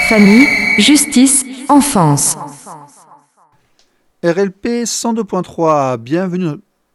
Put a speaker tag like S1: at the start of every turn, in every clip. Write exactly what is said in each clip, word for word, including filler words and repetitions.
S1: Famille, justice, enfance.
S2: R L P cent deux point trois, bienvenue.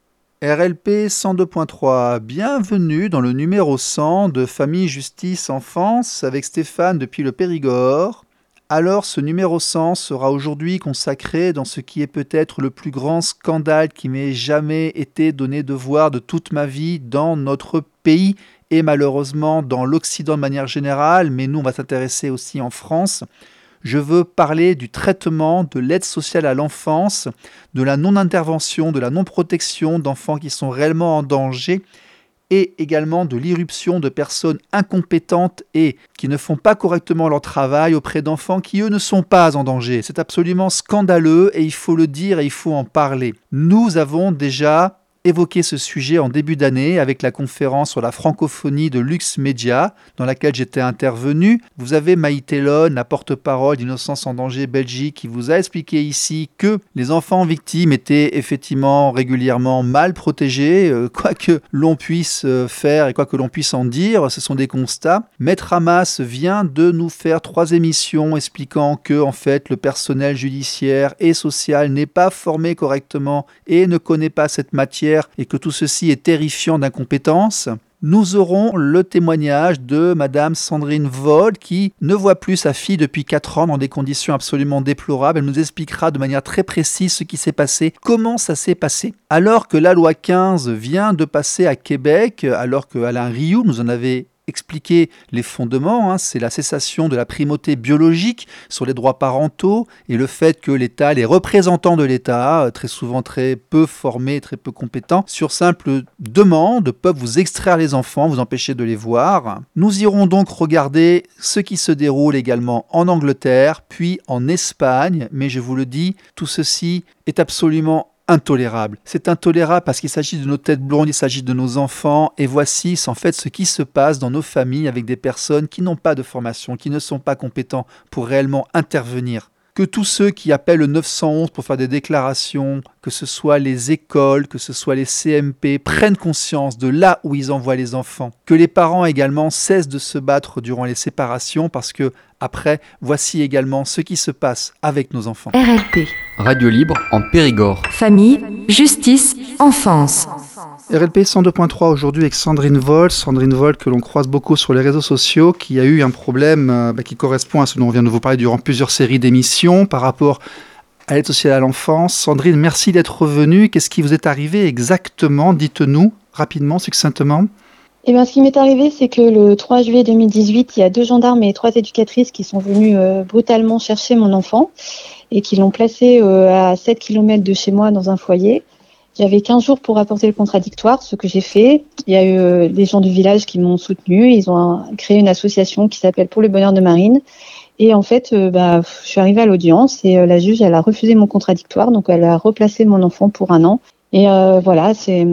S2: R L P cent deux point trois, bienvenue dans le numéro cent de Famille, justice, enfance avec Stéphane depuis le Périgord. Alors, ce numéro cent sera aujourd'hui consacré dans ce qui est peut-être le plus grand scandale qui m'ait jamais été donné de voir de toute ma vie dans notre pays et malheureusement dans l'Occident de manière générale, mais nous on va s'intéresser aussi en France. Je veux parler du traitement de l'aide sociale à l'enfance, de la non-intervention, de la non-protection d'enfants qui sont réellement en danger et également de l'irruption de personnes incompétentes et qui ne font pas correctement leur travail auprès d'enfants qui, eux, ne sont pas en danger. C'est absolument scandaleux et il faut le dire et il faut en parler. Nous avons déjà évoqué ce sujet en début d'année avec la conférence sur la francophonie de Lux Média dans laquelle j'étais intervenu. Vous avez Maïté Lonne, la porte-parole d'Innocence en danger Belgique, qui vous a expliqué ici que les enfants victimes étaient effectivement régulièrement mal protégés, euh, quoi que l'on puisse faire et quoi que l'on puisse en dire, ce sont des constats. Maître Hamas vient de nous faire trois émissions expliquant que en fait le personnel judiciaire et social n'est pas formé correctement et ne connaît pas cette matière et que tout ceci est terrifiant d'incompétence. Nous aurons le témoignage de Madame Sandrine Vold qui ne voit plus sa fille depuis quatre ans dans des conditions absolument déplorables. Elle nous expliquera de manière très précise ce qui s'est passé, comment ça s'est passé. Alors que la loi quinze vient de passer à Québec, alors que Alain Rioux nous en avait expliquer les fondements, hein, c'est la cessation de la primauté biologique sur les droits parentaux et le fait que l'État, les représentants de l'État, très souvent très peu formés, très peu compétents, sur simple demande, peuvent vous extraire les enfants, vous empêcher de les voir. Nous irons donc regarder ce qui se déroule également en Angleterre, puis en Espagne, mais je vous le dis, tout ceci est absolument intolérable. C'est intolérable parce qu'il s'agit de nos têtes blondes, il s'agit de nos enfants et voici en fait ce qui se passe dans nos familles avec des personnes qui n'ont pas de formation, qui ne sont pas compétents pour réellement intervenir. Que tous ceux qui appellent le neuf cent onze pour faire des déclarations, que ce soit les écoles, que ce soit les C M P, prennent conscience de là où ils envoient les enfants. Que les parents également cessent de se battre durant les séparations parce que, après, voici également ce qui se passe avec nos enfants.
S1: R L P.
S3: Radio libre en Périgord.
S1: Famille, justice, enfance.
S2: R L P cent deux point trois aujourd'hui avec Sandrine Vold, Sandrine Vold que l'on croise beaucoup sur les réseaux sociaux, qui a eu un problème euh, bah, qui correspond à ce dont on vient de vous parler durant plusieurs séries d'émissions par rapport à l'aide sociale à l'enfance. Sandrine, merci d'être revenue. Qu'est-ce qui vous est arrivé exactement ? Dites-nous rapidement, succinctement.
S4: Eh bien, ce qui m'est arrivé, c'est que le trois juillet deux mille dix-huit, il y a deux gendarmes et trois éducatrices qui sont venus euh, brutalement chercher mon enfant et qui l'ont placé euh, à sept kilomètres de chez moi dans un foyer. J'avais quinze jours pour apporter le contradictoire, ce que j'ai fait. Il y a eu euh, des gens du village qui m'ont soutenue. Ils ont un, créé une association qui s'appelle Pour le bonheur de Marine. Et en fait, euh, bah, je suis arrivée à l'audience et euh, la juge, elle a refusé mon contradictoire. Donc, elle a replacé mon enfant pour un an. Et euh, voilà, c'est...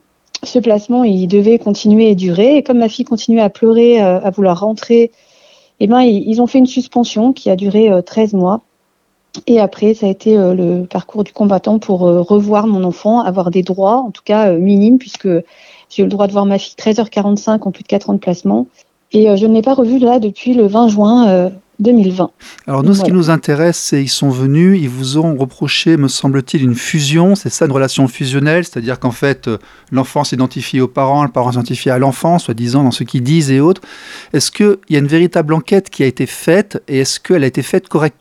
S4: Ce placement, il devait continuer et durer. Et comme ma fille continuait à pleurer, euh, à vouloir rentrer, eh ben, ils, ils ont fait une suspension qui a duré euh, treize mois. Et après, ça a été euh, le parcours du combattant pour euh, revoir mon enfant, avoir des droits, en tout cas euh, minimes, puisque j'ai eu le droit de voir ma fille treize heures quarante-cinq en plus de quatre ans de placement. Et euh, je ne l'ai pas revue là depuis le vingt juin euh, deux mille vingt.
S2: Alors nous, voilà. Ce qui nous intéresse, c'est qu'ils sont venus, ils vous ont reproché, me semble-t-il, une fusion, c'est ça, une relation fusionnelle, c'est-à-dire qu'en fait, euh, l'enfant s'identifie aux parents, le parent s'identifie à l'enfant, soi-disant dans ce qu'ils disent et autres. Est-ce qu'il y a une véritable enquête qui a été faite et est-ce qu'elle a été faite correctement ?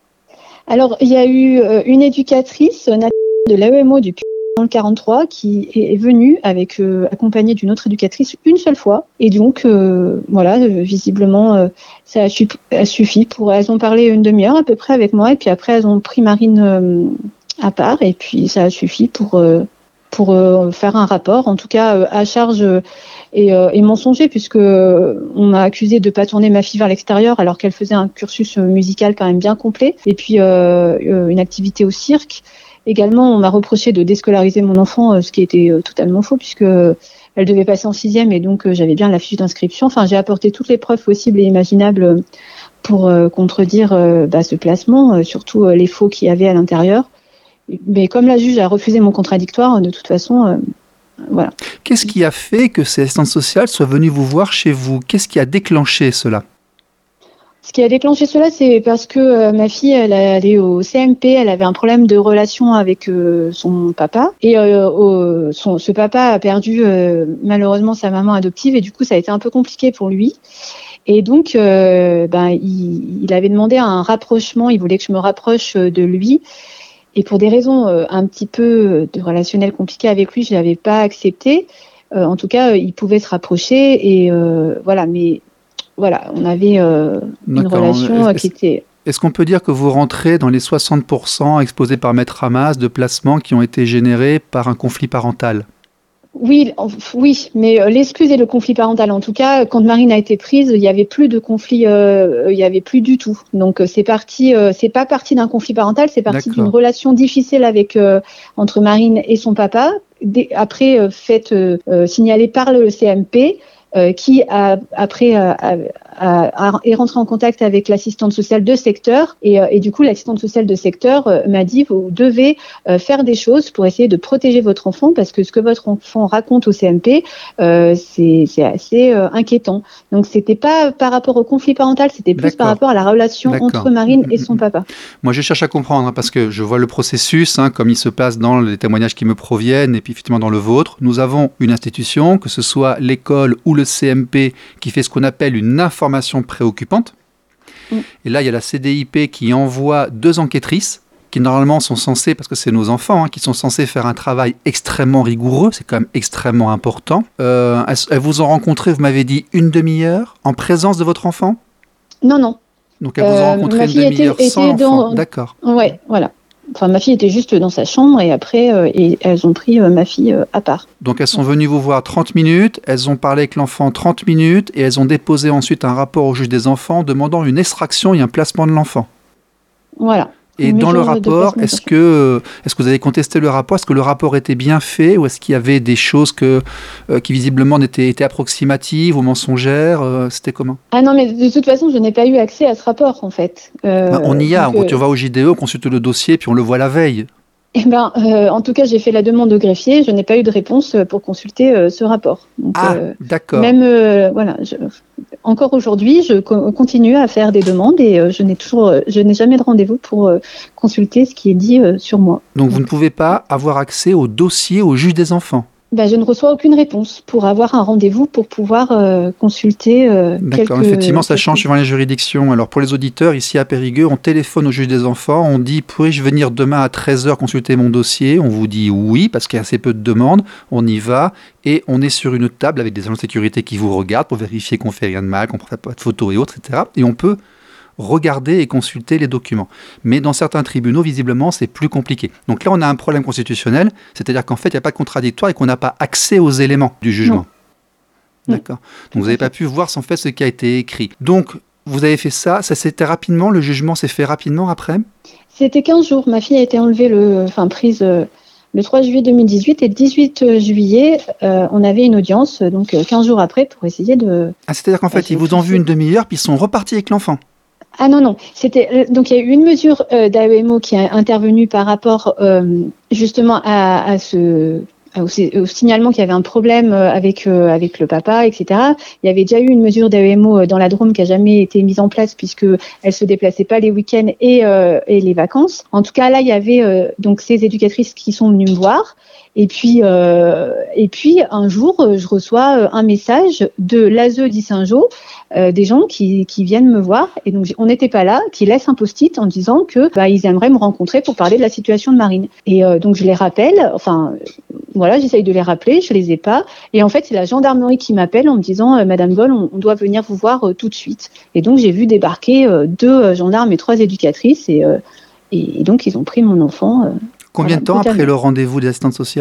S4: Alors, il y a eu euh, une éducatrice de l'A E M O du dans le quarante-trois qui est venue avec euh, accompagnée d'une autre éducatrice une seule fois et donc euh, voilà euh, visiblement euh, ça a, su- a suffi pour elles ont parlé une demi-heure à peu près avec moi et puis après elles ont pris Marine euh, à part et puis ça a suffi pour euh, pour euh, faire un rapport en tout cas euh, à charge euh, et, euh, et mensonger puisque euh, on m'a accusé de pas tourner ma fille vers l'extérieur alors qu'elle faisait un cursus musical quand même bien complet et puis euh, euh, une activité au cirque. Également, on m'a reproché de déscolariser mon enfant, ce qui était totalement faux, puisque elle devait passer en sixième et donc j'avais bien la fiche d'inscription. Enfin, j'ai apporté toutes les preuves possibles et imaginables pour contredire bah, ce placement, surtout les faux qu'il y avait à l'intérieur. Mais comme la juge a refusé mon contradictoire, de toute façon, voilà.
S2: Qu'est-ce qui a fait que ces assistantes sociales soient venues vous voir chez vous ? Qu'est-ce qui a déclenché cela ?
S4: Ce qui a déclenché cela, c'est parce que euh, ma fille, elle allait au C M P, elle avait un problème de relation avec euh, son papa. Et euh, au, son, ce papa a perdu euh, malheureusement sa maman adoptive et du coup, ça a été un peu compliqué pour lui. Et donc, euh, ben, il, il avait demandé un rapprochement, il voulait que je me rapproche de lui. Et pour des raisons euh, un petit peu de relationnel compliquées avec lui, je l'avais pas accepté. Euh, en tout cas, euh, il pouvait se rapprocher et euh, voilà. Mais voilà, on avait euh, une relation
S2: est-ce,
S4: qui était.
S2: Est-ce qu'on peut dire que vous rentrez dans les soixante pour cent exposés par Maître Hamas de placements qui ont été générés par un conflit parental?
S4: Oui, oui, mais l'excuse et le conflit parental. En tout cas, quand Marine a été prise, il y avait plus de conflit, euh, il y avait plus du tout. Donc c'est parti, euh, c'est pas parti d'un conflit parental, c'est parti D'accord. d'une relation difficile avec euh, entre Marine et son papa. Dès, après, euh, fait euh, signaler par le C M P. Euh, qui a, après a, a, a, est rentré en contact avec l'assistante sociale de secteur et, euh, et du coup l'assistante sociale de secteur euh, m'a dit vous devez euh, faire des choses pour essayer de protéger votre enfant parce que ce que votre enfant raconte au C M P euh, c'est, c'est assez euh, inquiétant. Donc c'était pas par rapport au conflit parental, c'était plus D'accord. par rapport à la relation D'accord. entre Marine et son papa.
S2: Moi je cherche à comprendre hein, parce que je vois le processus hein, comme il se passe dans les témoignages qui me proviennent et puis effectivement dans le vôtre. Nous avons une institution, que ce soit l'école ou le le C M P qui fait ce qu'on appelle une information préoccupante. Mmh. Et là, il y a la C D I P qui envoie deux enquêtrices qui normalement sont censées, parce que c'est nos enfants, hein, qui sont censées faire un travail extrêmement rigoureux, c'est quand même extrêmement important. Euh, elles, elles vous ont rencontré, vous m'avez dit, une demi-heure en présence de votre enfant ?
S4: Non, non.
S2: Donc elles vous ont rencontré euh, une demi-heure était, sans était l'enfant. Dans... D'accord.
S4: Ouais, voilà. Enfin, ma fille était juste dans sa chambre et après, euh, et elles ont pris euh, ma fille euh, à part.
S2: Donc, elles sont venues vous voir trente minutes, elles ont parlé avec l'enfant trente minutes et elles ont déposé ensuite un rapport au juge des enfants demandant une extraction et un placement de l'enfant.
S4: Voilà.
S2: Et dans le rapport, est-ce que, est-ce que vous avez contesté le rapport ? Est-ce que le rapport était bien fait ou est-ce qu'il y avait des choses que, euh, qui visiblement étaient, étaient approximatives ou mensongères euh, C'était comment ?
S4: Ah non, mais de toute façon, je n'ai pas eu accès à ce rapport, en fait.
S2: Euh, ben, on y a. Donc, euh... on va au J D E, on consulte le dossier, puis on le voit la veille.
S4: Eh ben, euh, en tout cas, j'ai fait la demande au greffier. Je n'ai pas eu de réponse pour consulter euh, ce rapport. Donc,
S2: ah,
S4: euh,
S2: d'accord.
S4: Même, euh, voilà, je, encore aujourd'hui, je co- continue à faire des demandes et euh, je n'ai toujours, je n'ai jamais de rendez-vous pour euh, consulter ce qui est dit euh, sur moi.
S2: Donc, vous ne pouvez pas avoir accès au dossier au juge des enfants ?
S4: Ben, je ne reçois aucune réponse pour avoir un rendez-vous pour pouvoir euh, consulter euh,
S2: D'accord,
S4: quelques...
S2: effectivement, ça change suivant les juridictions. Alors, pour les auditeurs, ici à Périgueux, on téléphone au juge des enfants, on dit « Pourrais-je venir demain à treize heures consulter mon dossier ?» On vous dit « Oui », parce qu'il y a assez peu de demandes, on y va, et on est sur une table avec des agents de sécurité qui vous regardent pour vérifier qu'on ne fait rien de mal, qu'on ne prend pas de photos et autres, et cetera. Et on peut regarder et consulter les documents. Mais dans certains tribunaux, visiblement, c'est plus compliqué. Donc là, on a un problème constitutionnel, c'est-à-dire qu'en fait, il n'y a pas de contradictoire et qu'on n'a pas accès aux éléments du jugement. Non. D'accord. Donc vous n'avez pas pu voir en fait ce qui a été écrit. Donc, vous avez fait ça, ça s'était rapidement, le jugement s'est fait rapidement après ?
S4: C'était quinze jours. Ma fille a été enlevée, le, enfin prise euh, le trois juillet deux mille dix-huit et le dix-huit juillet, euh, on avait une audience, donc quinze jours après, pour essayer de...
S2: Ah, c'est-à-dire qu'en fait, ils vous ont vu une demi-heure, puis ils sont repartis avec l'enfant ?
S4: Ah non, non. C'était, donc il y a eu une mesure euh, d'A E M O qui a intervenu par rapport euh, justement à, à ce... Au, au signalement qu'il y avait un problème avec euh, avec le papa, et cetera. Il y avait déjà eu une mesure d'A E M O dans la Drôme qui a jamais été mise en place puisque elle se déplaçait pas les week-ends et euh, et les vacances. En tout cas, là, il y avait euh, donc ces éducatrices qui sont venues me voir. Et puis euh, et puis un jour, je reçois un message de l'A S E d'Issingeaux, euh, des gens qui qui viennent me voir. Et donc on n'était pas là, qui laissent un post-it en disant que bah ils aimeraient me rencontrer pour parler de la situation de Marine. Et euh, donc je les rappelle. Enfin. Voilà, j'essaye de les rappeler, je les ai pas. Et en fait, c'est la gendarmerie qui m'appelle en me disant euh, « Madame Boll, on, on doit venir vous voir euh, tout de suite ». Et donc, j'ai vu débarquer euh, deux euh, gendarmes et trois éducatrices. Et, euh, et, et donc, ils ont pris mon enfant. Euh,
S2: Combien voilà, de temps totalement. Après le rendez-vous de l'assistante sociale ?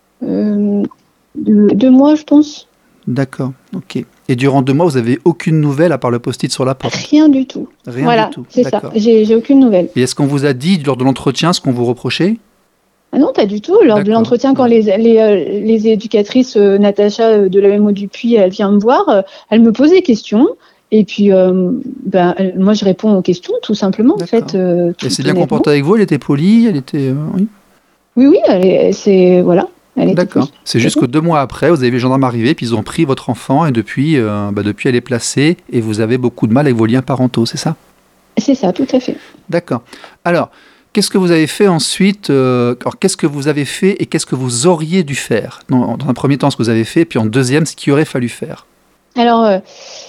S4: euh, deux, deux mois, je pense.
S2: D'accord, ok. Et durant deux mois, vous n'avez aucune nouvelle à part le post-it sur la porte ?
S4: Rien du tout.
S2: Rien
S4: voilà,
S2: du tout,
S4: c'est
S2: d'accord.
S4: ça. J'ai, j'ai aucune nouvelle.
S2: Et est-ce qu'on vous a dit, lors de l'entretien, ce qu'on vous reprochait ?
S4: Ah non, pas du tout. Lors D'accord. de l'entretien, quand les, les, les éducatrices, euh, Natacha de l'A E M O du Puy, elle vient me voir, euh, elle me pose des questions. Et puis, euh, ben, elle, moi, je réponds aux questions, tout simplement. En fait, euh,
S2: elle s'est bien comportée avec vous, elle était polie, elle était... Euh, oui,
S4: oui, oui, elle est, c'est... Voilà. Elle était
S2: D'accord.
S4: plus-
S2: C'est juste que deux mois après, vous avez vu les gendarmes arriver, puis ils ont pris votre enfant, et depuis, euh, bah, depuis elle est placée, et vous avez beaucoup de mal avec vos liens parentaux, c'est ça?
S4: C'est ça, tout à fait.
S2: D'accord. Alors, qu'est-ce que vous avez fait ensuite euh, alors, qu'est-ce que vous avez fait et qu'est-ce que vous auriez dû faire? Dans, dans un premier temps, ce que vous avez fait, puis en deuxième, ce qu'il aurait fallu faire.
S4: Alors, euh,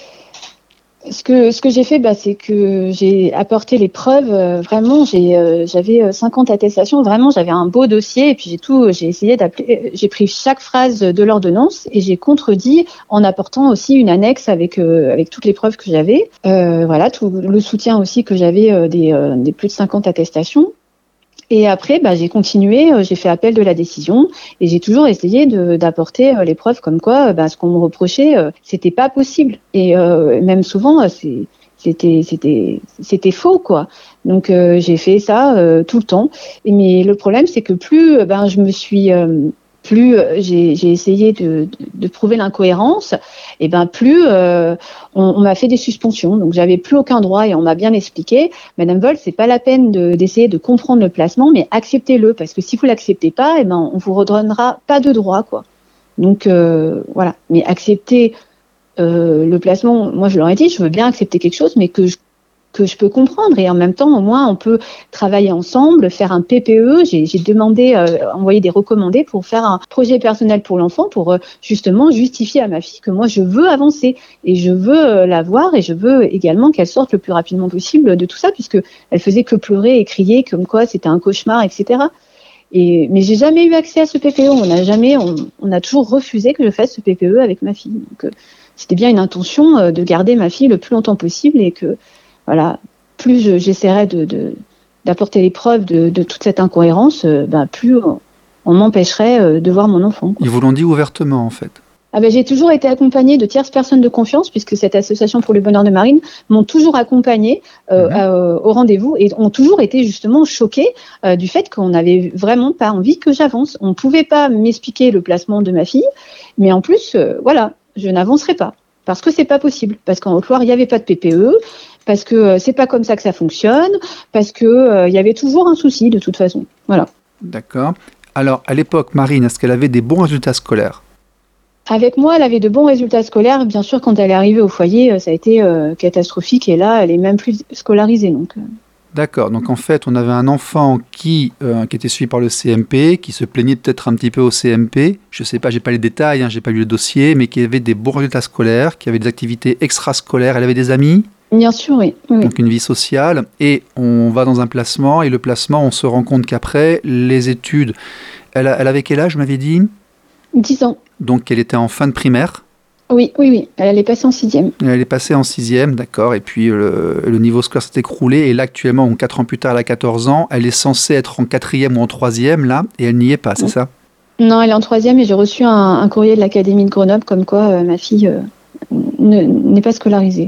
S4: ce que, ce que j'ai fait, bah, c'est que j'ai apporté les preuves. euh, vraiment, j'ai, euh, j'avais euh, cinquante attestations. Vraiment, j'avais un beau dossier. Et puis, j'ai tout, j'ai essayé d'appeler, j'ai pris chaque phrase de l'ordonnance et j'ai contredit en apportant aussi une annexe avec, euh, avec toutes les preuves que j'avais. Euh, voilà, tout le soutien aussi que j'avais euh, des, euh, des plus de cinquante attestations. Et après, bah, j'ai continué, euh, j'ai fait appel de la décision et j'ai toujours essayé de, d'apporter euh, les preuves comme quoi euh, bah, ce qu'on me reprochait, euh, c'était pas possible. Et euh, même souvent, euh, c'est, c'était, c'était, c'était faux, quoi. Donc euh, j'ai fait ça euh, tout le temps. Et, mais le problème, c'est que plus euh, ben, je me suis... euh, plus euh, j'ai, j'ai essayé de, de, de prouver l'incohérence, et ben plus euh, on, on m'a fait des suspensions. Donc j'avais plus aucun droit et on m'a bien expliqué. Madame Vol, c'est pas la peine de, d'essayer de comprendre le placement, mais acceptez-le parce que si vous l'acceptez pas, et ben on vous redonnera pas de droit, quoi. Donc euh, voilà. Mais accepter euh, le placement, moi je leur ai dit, je veux bien accepter quelque chose, mais que je que je peux comprendre et en même temps au moins on peut travailler ensemble, faire un P P E. J'ai, j'ai demandé, euh, envoyé des recommandés pour faire un projet personnel pour l'enfant pour euh, justement justifier à ma fille que moi je veux avancer et je veux euh, la voir et je veux également qu'elle sorte le plus rapidement possible de tout ça puisque elle faisait que pleurer et crier comme quoi c'était un cauchemar, et cetera. Et, mais j'ai jamais eu accès à ce P P E. On n'a jamais, on, on a toujours refusé que je fasse ce P P E avec ma fille. Donc euh, c'était bien une intention euh, de garder ma fille le plus longtemps possible et que voilà, plus je, j'essaierai de, de, d'apporter les preuves de, de toute cette incohérence, euh, ben, plus on, on m'empêcherait euh, de voir mon enfant, quoi.
S2: Ils vous l'ont dit ouvertement, en fait.
S4: Ah ben, j'ai toujours été accompagnée de tierces personnes de confiance, puisque cette association pour le bonheur de Marine m'ont toujours accompagnée euh,
S2: Mhm.
S4: euh, au rendez-vous et ont toujours été justement choqués euh, du fait qu'on n'avait vraiment pas envie que j'avance. On ne pouvait pas m'expliquer le placement de ma fille, mais en plus, euh, voilà, je n'avancerai pas. Parce que c'est pas possible, parce qu'en Haute-Loire, il n'y avait pas de P P E, parce que euh, c'est pas comme ça que ça fonctionne, parce que euh, il y avait toujours un souci de toute façon. Voilà.
S2: D'accord. Alors, à l'époque, Marine, est-ce qu'elle avait des bons résultats scolaires?
S4: Avec moi, elle avait de bons résultats scolaires. Bien sûr, quand elle est arrivée au foyer, euh, ça a été euh, catastrophique. Et là, elle est même plus scolarisée. Donc, euh.
S2: D'accord. Donc, en fait, on avait un enfant qui, euh, qui était suivi par le C M P, qui se plaignait peut-être un petit peu au C M P. Je ne sais pas, j'ai pas les détails, hein, j'ai pas lu le dossier, mais qui avait des bons résultats scolaires, qui avait des activités extrascolaires. Elle avait des amis,
S4: Bien sûr, oui. oui, oui.
S2: donc une vie sociale. Et on va dans un placement, et le placement, on se rend compte qu'après, les études... Elle, a- elle avait quel âge, vous m'avez dit?
S4: dix ans.
S2: Donc, elle était en fin de primaire.
S4: Oui, oui, oui. Elle est passée en sixième.
S2: Elle est passée en sixième, d'accord, et puis le, le niveau scolaire s'est écroulé, et là actuellement, donc, quatre ans plus tard, elle a quatorze ans, elle est censée être en quatrième ou en troisième, là, et elle n'y est pas, c'est
S4: Oui.
S2: ça?
S4: Non, elle est en troisième et j'ai reçu un, un courrier de l'Académie de Grenoble comme quoi euh, ma fille euh, ne- n'est pas scolarisée.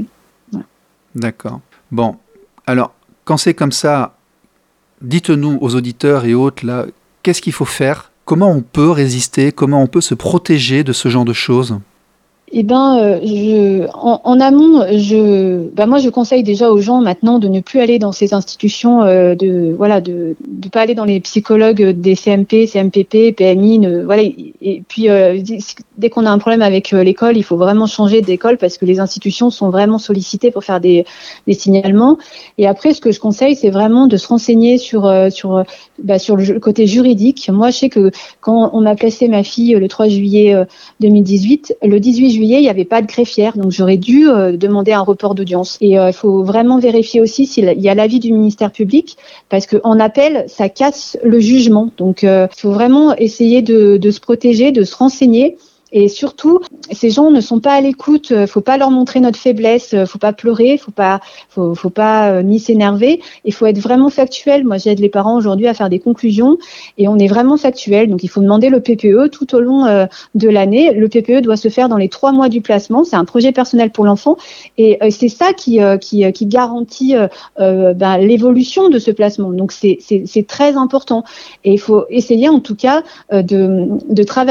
S2: D'accord. Bon, alors, quand c'est comme ça, dites-nous aux auditeurs et autres, là, qu'est-ce qu'il faut faire? Comment on peut résister? Comment on peut se protéger de ce genre de choses?
S4: Eh ben, euh, je, en, en amont, je, bah moi, je conseille déjà aux gens maintenant de ne plus aller dans ces institutions, euh, de, voilà, de, de pas aller dans les psychologues des C M P, C M P P, P M I, ne, voilà. Et puis, euh, dès qu'on a un problème avec euh, l'école, il faut vraiment changer d'école parce que les institutions sont vraiment sollicitées pour faire des, des signalements. Et après, ce que je conseille, c'est vraiment de se renseigner sur, euh, sur, bah, sur le côté juridique. Moi, je sais que quand on m'a placé ma fille le trois juillet deux mille dix-huit, le dix-huit juillet, il n'y avait pas de greffière, donc j'aurais dû euh, demander un report d'audience. Et il euh, faut vraiment vérifier aussi s'il y a l'avis du ministère public, parce qu'en appel, ça casse le jugement. Donc il euh, faut vraiment essayer de, de se protéger, de se renseigner. Et surtout, ces gens ne sont pas à l'écoute. Faut pas leur montrer notre faiblesse. Faut pas pleurer. Faut pas, faut, faut pas euh, ni s'énerver. Il faut être vraiment factuel. Moi, j'aide les parents aujourd'hui à faire des conclusions et on est vraiment factuel. Donc, il faut demander le P P E tout au long euh, de l'année. Le P P E doit se faire dans les trois mois du placement. C'est un projet personnel pour l'enfant et euh, c'est ça qui, euh, qui, qui garantit euh, euh, ben, l'évolution de ce placement. Donc, c'est, c'est, c'est très important et il faut essayer en tout cas euh, de, de travailler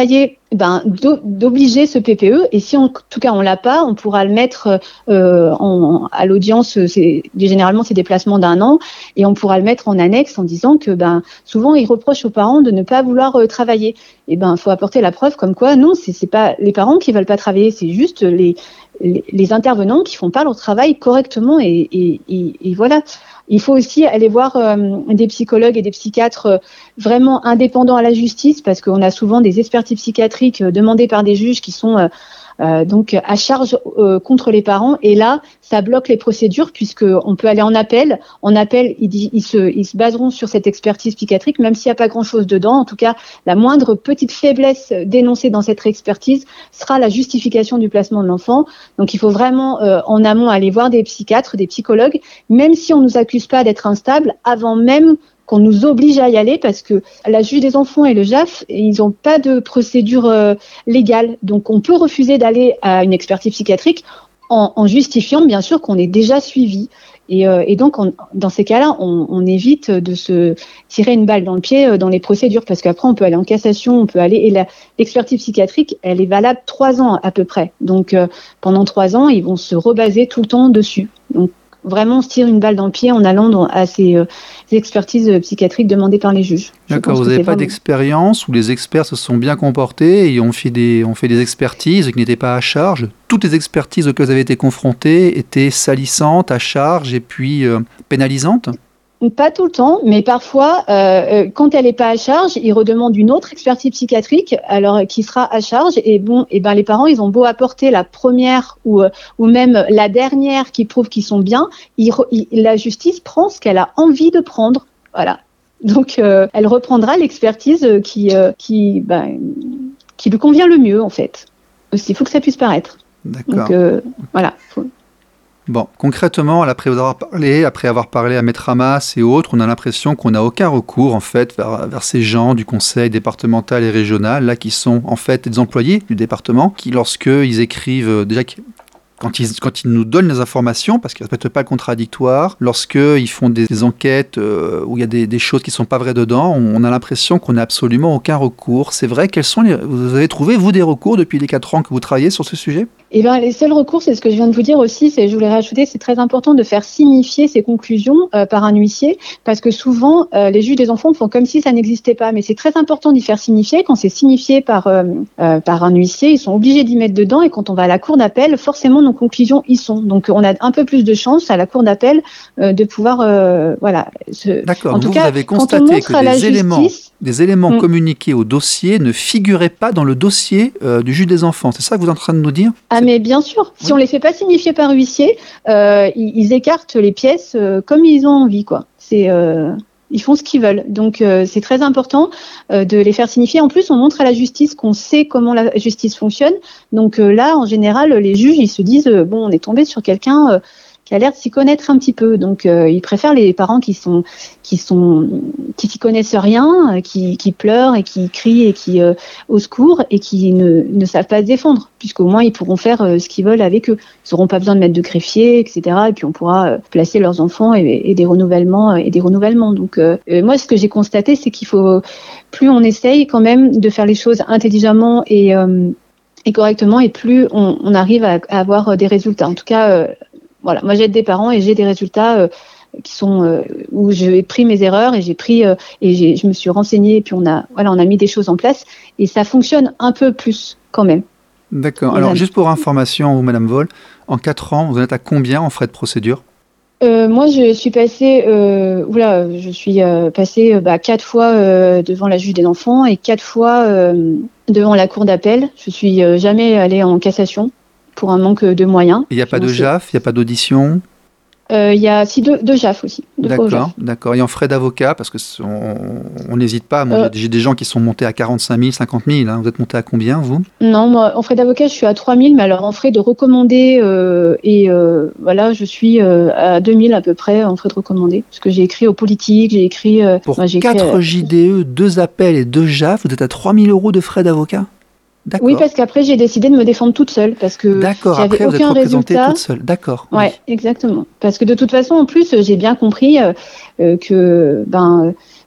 S4: ben, d'o- d'obliger ce P P E, et si en tout cas on l'a pas, on pourra le mettre euh, en, à l'audience, c'est, généralement c'est des placements d'un an, et on pourra le mettre en annexe en disant que ben, souvent ils reprochent aux parents de ne pas vouloir euh, travailler. Et ben, faut apporter la preuve comme quoi non, c'est, c'est pas les parents qui veulent pas travailler, c'est juste les, les, les intervenants qui font pas leur travail correctement, et, et, et, et voilà. Il faut aussi aller voir euh, des psychologues et des psychiatres euh, vraiment indépendants à la justice, parce qu'on a souvent des expertises psychiatriques euh, demandées par des juges qui sont euh, euh, donc à charge euh, contre les parents. Et là, ça bloque les procédures, puisqu'on peut aller en appel. En appel, ils, dit- ils, se, ils se baseront sur cette expertise psychiatrique, même s'il n'y a pas grand-chose dedans. En tout cas, la moindre petite faiblesse dénoncée dans cette expertise sera la justification du placement de l'enfant. Donc, il faut vraiment, euh, en amont, aller voir des psychiatres, des psychologues, même si on ne nous accuse pas d'être instable, avant même qu'on nous oblige à y aller, parce que la juge des enfants et le J A F, ils n'ont pas de procédure euh, légale. Donc, on peut refuser d'aller à une expertise psychiatrique en, en justifiant, bien sûr, qu'on est déjà suivi. Et, euh, et donc, on, dans ces cas-là, on, on évite de se tirer une balle dans le pied euh, dans les procédures, parce qu'après, on peut aller en cassation, on peut aller... Et la, l'expertise psychiatrique, elle est valable trois ans à peu près. Donc, euh, pendant trois ans, ils vont se rebaser tout le temps dessus. Donc, vraiment, on se tire une balle dans le pied en allant dans, à ces, euh, ces expertises euh, psychiatriques demandées par les juges. Je
S2: D'accord,
S4: pense
S2: vous
S4: que
S2: n'avez
S4: c'est
S2: pas
S4: vraiment-
S2: d'expérience où les experts se sont bien comportés et ont fait des, ont fait des expertises qui n'étaient pas à charge. Toutes les expertises auxquelles vous avez été confrontés étaient salissantes, à charge et puis euh, pénalisantes.
S4: Pas tout le temps, mais parfois, euh, euh, quand elle n'est pas à charge, ils redemandent une autre expertise psychiatrique, alors qui sera à charge. Et bon, et ben les parents, ils ont beau apporter la première ou euh, ou même la dernière qui prouve qu'ils sont bien, ils re- ils- la justice prend ce qu'elle a envie de prendre. Voilà. Donc, euh, elle reprendra l'expertise qui euh, qui ben, qui lui convient le mieux en fait. Aussi, il faut que ça puisse paraître.
S2: D'accord.
S4: Donc euh, voilà. Faut-
S2: Bon, concrètement, après vous avoir parlé, après avoir parlé à Maître Hamas et autres, on a l'impression qu'on n'a aucun recours en fait vers, vers ces gens du conseil départemental et régional, là qui sont en fait des employés du département, qui lorsqu'ils écrivent, euh, déjà quand ils, quand ils nous donnent les informations, parce qu'ils ne respectent pas le contradictoire, lorsqu'ils font des, des enquêtes euh, où il y a des, des choses qui ne sont pas vraies dedans, on, on a l'impression qu'on n'a absolument aucun recours. C'est vrai, quels sont les, vous avez trouvé, vous, des recours depuis les quatre ans que vous travaillez sur ce sujet ?
S4: Eh ben, les seuls recours, c'est ce que je viens de vous dire aussi, c'est, je voulais rajouter, c'est très important de faire signifier ces conclusions euh, par un huissier, parce que souvent, euh, les juges des enfants font comme si ça n'existait pas, mais c'est très important d'y faire signifier. Quand c'est signifié par, euh, euh, par un huissier, ils sont obligés d'y mettre dedans, et quand on va à la cour d'appel, forcément, nos conclusions y sont. Donc, on a un peu plus de chance à la cour d'appel euh, de pouvoir, euh, voilà. Se...
S2: D'accord,
S4: en
S2: donc
S4: tout
S2: vous,
S4: cas,
S2: vous avez
S4: quand on
S2: constaté
S4: montre
S2: que
S4: à la
S2: des éléments,
S4: justice,
S2: des éléments
S4: Mm.
S2: communiqués au dossier ne figuraient pas dans le dossier euh, du juge des enfants. C'est ça que vous êtes en train de nous dire ?
S4: Ah mais bien sûr, si
S2: Oui.
S4: on les fait pas signifier par huissier, euh, ils, ils écartent les pièces euh, comme ils ont envie, quoi. C'est, euh, ils font ce qu'ils veulent. Donc euh, c'est très important euh, de les faire signifier. En plus, on montre à la justice qu'on sait comment la justice fonctionne. Donc euh, là, en général, les juges, ils se disent euh, bon, on est tombé sur quelqu'un euh, qui a l'air de s'y connaître un petit peu. Donc euh, ils préfèrent les parents qui sont qui sont qui s'y connaissent rien, euh, qui, qui pleurent et qui crient et qui euh, au secours et qui ne, ne savent pas se défendre, puisqu'au moins ils pourront faire euh, ce qu'ils veulent avec eux. Ils n'auront pas besoin de mettre de greffier, et cetera. Et puis on pourra euh, placer leurs enfants et, et des renouvellements et des renouvellements. Donc euh, euh, moi, ce que j'ai constaté, c'est qu'il faut plus on essaye quand même de faire les choses intelligemment et euh, et correctement, et plus on, on arrive à, à avoir des résultats. En tout cas, euh, voilà, moi j'aide des parents et j'ai des résultats euh, qui sont euh, où j'ai pris mes erreurs et j'ai pris euh, et j'ai, je me suis renseignée et puis on a voilà on a mis des choses en place et ça fonctionne un peu plus quand même.
S2: D'accord.
S4: Et
S2: Alors,
S4: là-
S2: juste pour information, Madame Vol, en quatre ans, vous en êtes à combien en frais de procédure ?
S4: Euh, moi, je suis passée, euh, oula, je suis euh, passée euh, bah, quatre fois euh, devant la juge des enfants et quatre fois euh, devant la cour d'appel. Je suis euh, jamais allée en cassation pour un manque de moyens.
S2: Il n'y a pas de
S4: Donc,
S2: J A F, il n'y a pas d'audition ?
S4: euh, Il y a si deux, deux J A F aussi. Deux fois au J A F.
S2: D'accord, d'accord. Et en frais d'avocat, parce que c'est- on on n'hésite pas. Moi,
S4: Euh.
S2: j'ai- j'ai des gens qui sont montés à quarante-cinq mille, cinquante mille. Hein. Vous êtes monté à combien, vous ?
S4: Non, moi, en frais d'avocat, je suis à trois mille, mais alors en frais de recommandé, euh, et euh, voilà, je suis euh, à deux mille à peu près en frais de recommandé. Parce que j'ai écrit aux politiques, j'ai écrit... euh,
S2: Pour
S4: moi, j'ai écrit,
S2: quatre
S4: euh,
S2: J D E, deux appels et deux J A F, vous êtes à trois mille euros de frais d'avocat ? D'accord.
S4: Oui, parce qu'après, j'ai décidé de me défendre toute seule, parce que
S2: D'accord,
S4: j'avais
S2: après vous êtes
S4: aucun
S2: représentée
S4: résultat.
S2: toute seule. D'accord. oui.
S4: Ouais, exactement. Parce que de toute façon, en plus, j'ai bien compris euh, euh, que ben, euh,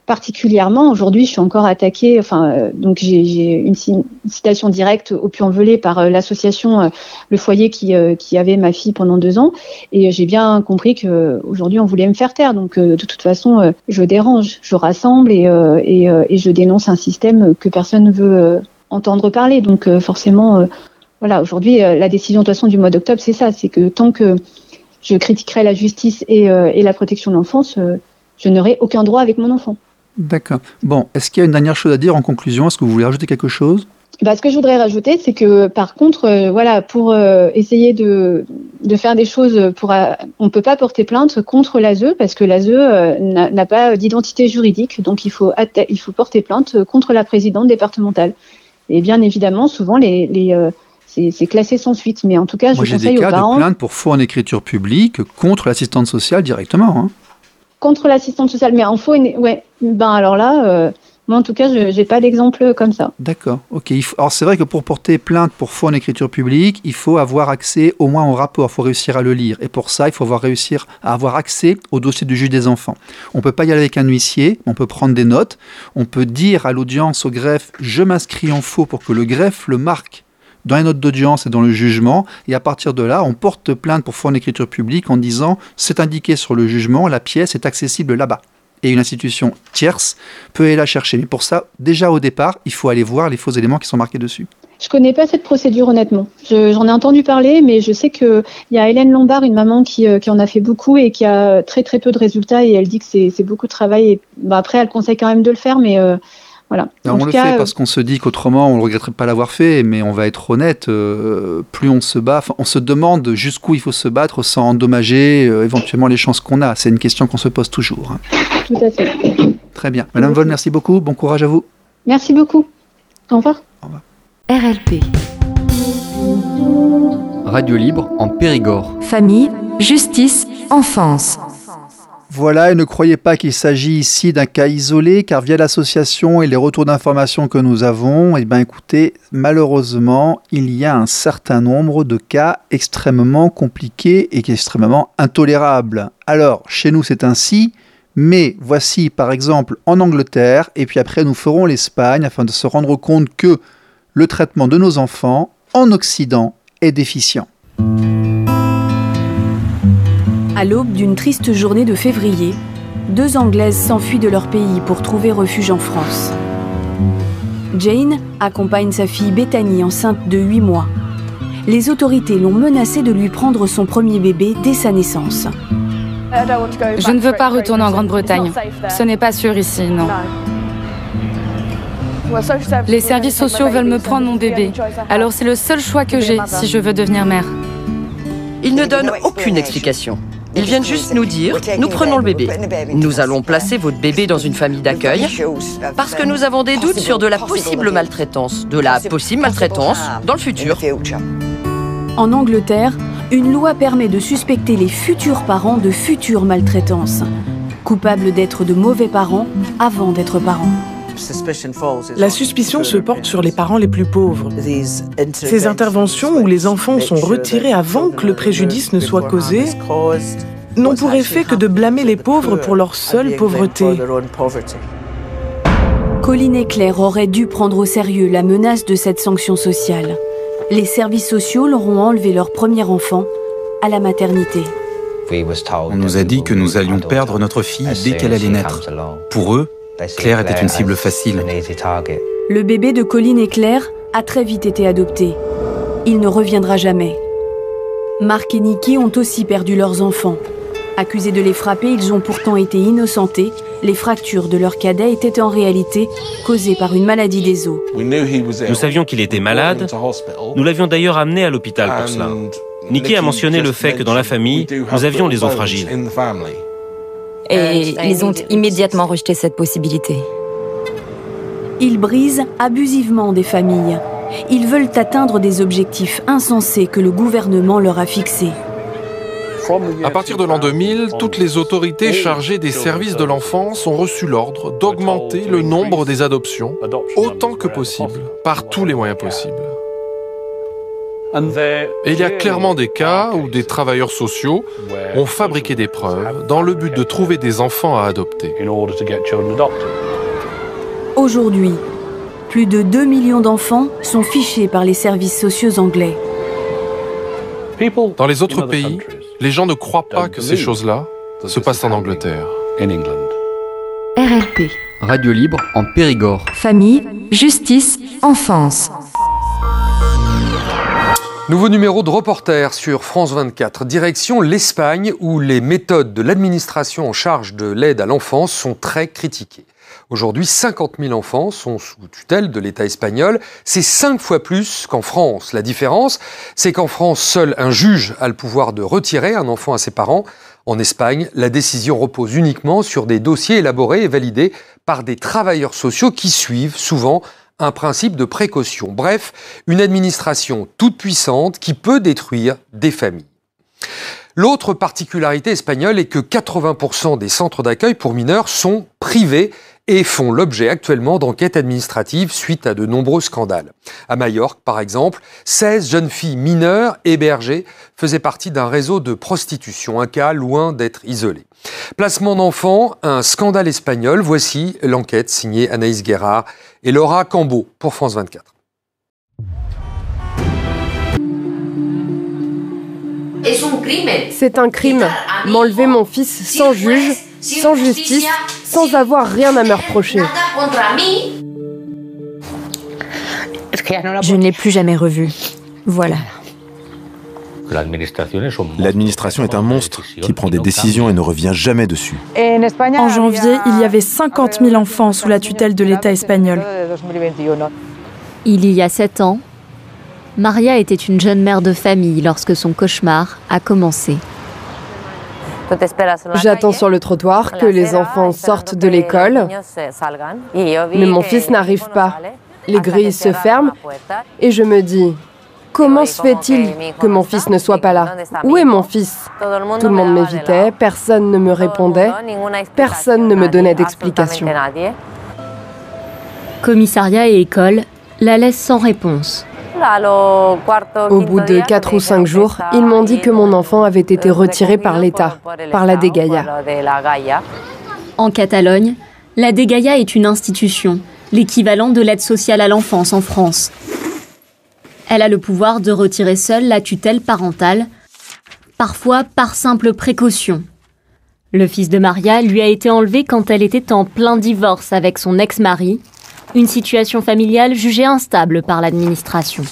S4: particulièrement, aujourd'hui, je suis encore attaquée. Enfin, euh, donc j'ai, j'ai une, une citation directe au Puy-en-Velay par euh, l'association euh, Le Foyer qui, euh, qui avait ma fille pendant deux ans. Et j'ai bien compris qu'aujourd'hui, on voulait me faire taire. Donc, euh, de toute façon, euh, je dérange, je rassemble et, euh, et, euh, et je dénonce un système que personne ne veut euh, entendre parler. Donc, euh, forcément, euh, voilà, aujourd'hui, euh, la décision de toute façon du mois d'octobre, c'est ça. C'est que tant que je critiquerai la justice et, euh, et la protection de l'enfance, euh, je n'aurai aucun droit avec mon enfant.
S2: D'accord. Bon, est-ce qu'il y a une dernière chose à dire en conclusion ? Est-ce que vous voulez rajouter quelque chose ?
S4: Bah, ce que je voudrais rajouter, c'est que par contre, euh, voilà, pour euh, essayer de, de faire des choses, pour, euh, on ne peut pas porter plainte contre l'A S E parce que l'A S E euh, n'a, n'a pas d'identité juridique, donc il faut, atta- il faut porter plainte contre la présidente départementale. Et bien évidemment, souvent, les, les, euh, c'est, c'est classé sans suite, mais en tout cas,
S2: Moi,
S4: je
S2: j'ai
S4: conseille
S2: des
S4: aux
S2: cas
S4: parents...
S2: de plainte pour faux en écriture publique contre l'assistante sociale directement. Hein.
S4: Contre l'assistante sociale, mais en faux, ouais, ben alors là... Euh, Moi, en tout cas, je n'ai pas d'exemple comme ça.
S2: D'accord, ok. Il faut... Alors, c'est vrai que pour porter plainte pour faux en écriture publique, il faut avoir accès au moins au rapport, il faut réussir à le lire. Et pour ça, il faut avoir réussir à avoir accès au dossier du juge des enfants. On ne peut pas y aller avec un huissier, on peut prendre des notes, on peut dire à l'audience, au greffe, je m'inscris en faux pour que le greffe le marque dans les notes d'audience et dans le jugement. Et à partir de là, on porte plainte pour faux en écriture publique en disant, c'est indiqué sur le jugement, la pièce est accessible là-bas. Et une institution tierce peut aller la chercher. Mais pour ça, déjà au départ, il faut aller voir les faux éléments qui sont marqués dessus.
S4: Je ne connais pas cette procédure, honnêtement. Je, j'en ai entendu parler, mais je sais qu'il y a Hélène Lombard, une maman qui, euh, qui en a fait beaucoup et qui a très très peu de résultats. Et elle dit que c'est, c'est beaucoup de travail. Et, bah, après, elle conseille quand même de le faire, mais euh, voilà.
S2: En on tout le cas, fait parce qu'on se dit qu'autrement, on ne regretterait pas l'avoir fait. Mais on va être honnête, euh, plus on se bat, on se demande jusqu'où il faut se battre sans endommager euh, éventuellement les chances qu'on a. C'est une question qu'on se pose toujours. Hein.
S4: Tout à fait.
S2: Très bien. Madame Vol, merci beaucoup. Bon courage à vous.
S4: Merci beaucoup. Au revoir.
S2: Au revoir.
S1: R L P.
S3: Radio libre en Périgord.
S1: Famille, justice, enfance.
S2: Voilà, et ne croyez pas qu'il s'agit ici d'un cas isolé, car via l'association et les retours d'informations que nous avons, eh bien écoutez, malheureusement, il y a un certain nombre de cas extrêmement compliqués et extrêmement intolérables. Alors, chez nous c'est ainsi, mais voici par exemple en Angleterre, et puis après nous ferons l'Espagne, afin de se rendre compte que le traitement de nos enfants en Occident est déficient.
S5: À l'aube d'une triste journée de février, deux Anglaises s'enfuient de leur pays pour trouver refuge en France. Jane accompagne sa fille Bethany enceinte de huit mois. Les autorités l'ont menacée de lui prendre son premier bébé dès sa naissance.
S6: Je ne veux pas retourner en Grande-Bretagne. Ce n'est pas sûr ici, non. Les services sociaux veulent me prendre mon bébé. Alors c'est le seul choix que j'ai si je veux devenir mère.
S7: Ils ne donnent aucune explication. Ils viennent juste nous dire, nous prenons le bébé. Nous allons placer votre bébé dans une famille d'accueil parce que nous avons des doutes sur de la possible maltraitance, de la possible maltraitance dans le futur.
S5: En Angleterre, une loi permet de suspecter les futurs parents de futures maltraitances, coupables d'être de mauvais parents avant d'être parents.
S8: La suspicion se porte sur les parents les plus pauvres. Ces interventions où les enfants sont retirés avant que le préjudice ne soit causé n'ont pour effet que de blâmer les pauvres pour leur seule pauvreté.
S5: Colin et Claire auraient dû prendre au sérieux la menace de cette sanction sociale. Les services sociaux leur ont enlevé leur premier enfant à la maternité.
S9: On nous a dit que nous allions perdre notre fille dès qu'elle allait naître. Pour eux, Claire était une cible facile.
S5: Le bébé de Colin et Claire a très vite été adopté. Il ne reviendra jamais. Mark et Nikki ont aussi perdu leurs enfants. Accusés de les frapper, ils ont pourtant été innocentés. Les fractures de leur cadet étaient en réalité causées par une maladie des os.
S10: Nous savions qu'il était malade. Nous l'avions d'ailleurs amené à l'hôpital pour cela. Nikki a mentionné le fait que dans la famille, nous avions des os fragiles.
S6: Et ils ont immédiatement rejeté cette possibilité.
S5: Ils brisent abusivement des familles. Ils veulent atteindre des objectifs insensés que le gouvernement leur a fixés.
S11: À partir de l'an deux mille, toutes les autorités chargées des services de l'enfance ont reçu l'ordre d'augmenter le nombre des adoptions autant que possible, par tous les moyens possibles. Et il y a clairement des cas où des travailleurs sociaux ont fabriqué des preuves dans le but de trouver des enfants à adopter.
S5: Aujourd'hui, plus de deux millions d'enfants sont fichés par les services sociaux anglais.
S11: Dans les autres pays, les gens ne croient pas que ces choses-là se passent en Angleterre.
S1: R L P.
S3: Radio libre en Périgord.
S1: Famille, justice, enfance.
S12: Nouveau numéro de reporter sur France vingt-quatre. Direction l'Espagne, où les méthodes de l'administration en charge de l'aide à l'enfance sont très critiquées. Aujourd'hui, cinquante mille enfants sont sous tutelle de l'État espagnol. C'est cinq fois plus qu'en France. La différence, c'est qu'en France, seul un juge a le pouvoir de retirer un enfant à ses parents. En Espagne, la décision repose uniquement sur des dossiers élaborés et validés par des travailleurs sociaux qui suivent souvent un principe de précaution. Bref, une administration toute puissante qui peut détruire des familles. L'autre particularité espagnole est que quatre-vingts pour cent des centres d'accueil pour mineurs sont privés et font l'objet actuellement d'enquêtes administratives suite à de nombreux scandales. À Majorque, par exemple, seize jeunes filles mineures hébergées faisaient partie d'un réseau de prostitution, un cas loin d'être isolé. Placement d'enfants, un scandale espagnol. Voici l'enquête signée Anaïs Guérard et Laura Cambeau pour France vingt-quatre.
S13: C'est un crime. M'enlever mon fils sans juge, sans justice, sans avoir rien à me reprocher.
S14: Je ne l'ai plus jamais revu. Voilà.
S15: L'administration est un monstre qui prend des décisions et ne revient jamais dessus.
S16: En janvier, il y avait cinquante mille enfants sous la tutelle de l'État espagnol.
S17: Il y a sept ans, Maria était une jeune mère de famille lorsque son cauchemar a commencé.
S13: J'attends sur le trottoir que les enfants sortent de l'école, mais mon fils n'arrive pas. Les grilles se ferment et je me dis, comment se fait-il que mon fils ne soit pas là? Où est mon fils? Tout le monde m'évitait, personne ne me répondait, personne ne me donnait d'explication.
S17: Commissariat et école la laissent sans réponse.
S13: Au bout de quatre ou cinq jours, ils m'ont dit que mon enfant avait été retiré par l'État, par la Dgaia.
S17: En Catalogne, la Dgaia est une institution, l'équivalent de l'aide sociale à l'enfance en France. Elle a le pouvoir de retirer seule la tutelle parentale, parfois par simple précaution. Le fils de Maria lui a été enlevé quand elle était en plein divorce avec son ex-mari, une situation familiale jugée instable par l'administration.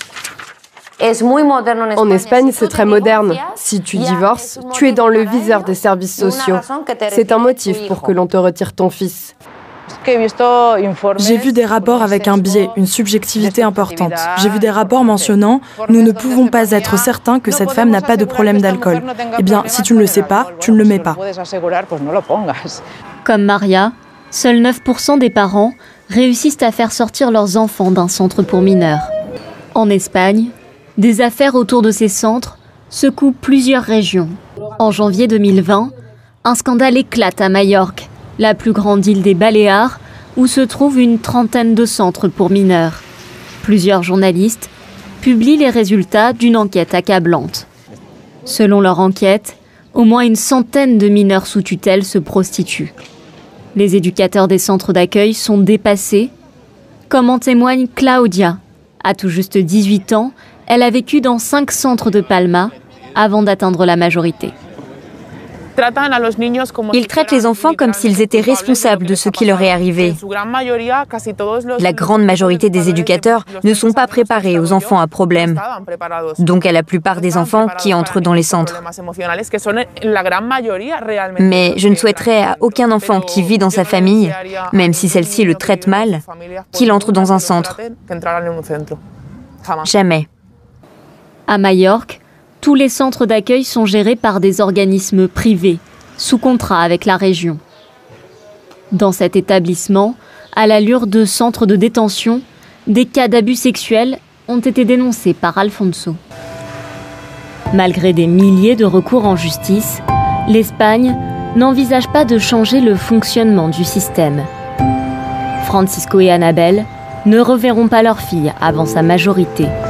S13: En Espagne, c'est très moderne. Si tu divorces, tu es dans le viseur des services sociaux. C'est un motif pour que l'on te retire ton fils.
S16: J'ai vu des rapports avec un biais, une subjectivité importante. J'ai vu des rapports mentionnant « Nous ne pouvons pas être certains que cette femme n'a pas de problème d'alcool ». Eh bien, si tu ne le sais pas, tu ne le mets pas.
S17: Comme Maria, seuls neuf pour cent des parents réussissent à faire sortir leurs enfants d'un centre pour mineurs. En Espagne, des affaires autour de ces centres secouent plusieurs régions. En janvier deux mille vingt, un scandale éclate à Majorque, la plus grande île des Baléares, où se trouvent une trentaine de centres pour mineurs. Plusieurs journalistes publient les résultats d'une enquête accablante. Selon leur enquête, au moins une centaine de mineurs sous tutelle se prostituent. Les éducateurs des centres d'accueil sont dépassés, comme en témoigne Claudia. À tout juste dix-huit ans, elle a vécu dans cinq centres de Palma avant d'atteindre la majorité.
S14: Ils traitent les enfants comme s'ils étaient responsables de ce qui leur est arrivé. La grande majorité des éducateurs ne sont pas préparés aux enfants à problème, donc à la plupart des enfants qui entrent dans les centres. Mais je ne souhaiterais à aucun enfant qui vit dans sa famille, même si celle-ci le traite mal, qu'il entre dans un centre. Jamais.
S17: À Majorque, tous les centres d'accueil sont gérés par des organismes privés, sous contrat avec la région. Dans cet établissement, à l'allure de centre de détention, des cas d'abus sexuels ont été dénoncés par Alfonso. Malgré des milliers de recours en justice, l'Espagne n'envisage pas de changer le fonctionnement du système. Francisco et Annabelle ne reverront pas leur fille avant sa majorité.